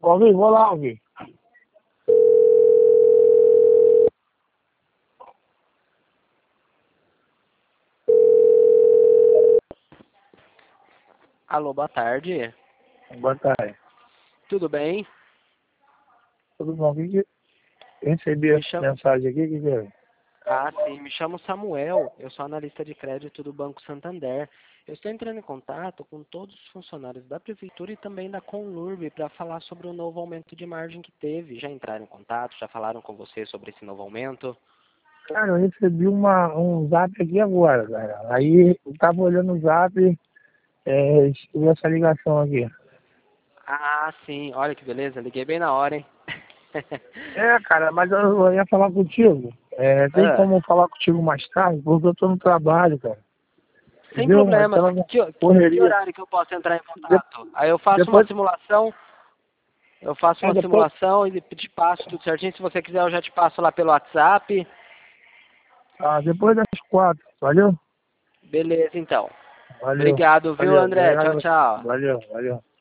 Alguém, vou lá, alguém. Alô, boa tarde. Boa tarde. Tudo bem? Tudo bom? Recebi Me essa chamo... mensagem aqui, que é? Ah, sim, me chamo Samuel. Eu sou analista de crédito do Banco Santander. Eu estou entrando em contato com todos os funcionários da Prefeitura e também da Conlurb para falar sobre o novo aumento de margem que teve. Já entraram em contato? Já falaram com você sobre esse novo aumento? Cara, eu recebi um zap aqui agora, cara. Aí eu tava olhando o zap, recebi essa ligação aqui. Ah, sim. Olha que beleza. Liguei bem na hora, hein? Cara, mas eu ia falar contigo. Tem Ah, como eu falar contigo mais tarde? Porque eu tô no trabalho, cara. sem Entendeu? problemas. Aquela Que correria. horário que eu posso entrar em De- contato? Aí eu faço uma depois, simulação. Eu faço uma depois, simulação e te passo tudo certinho. Se você quiser, eu já te passo lá pelo WhatsApp. depois das 4, valeu? Beleza, então. Valeu, Obrigado, viu, valeu, André? Tchau, obrigado. tchau. Valeu, valeu.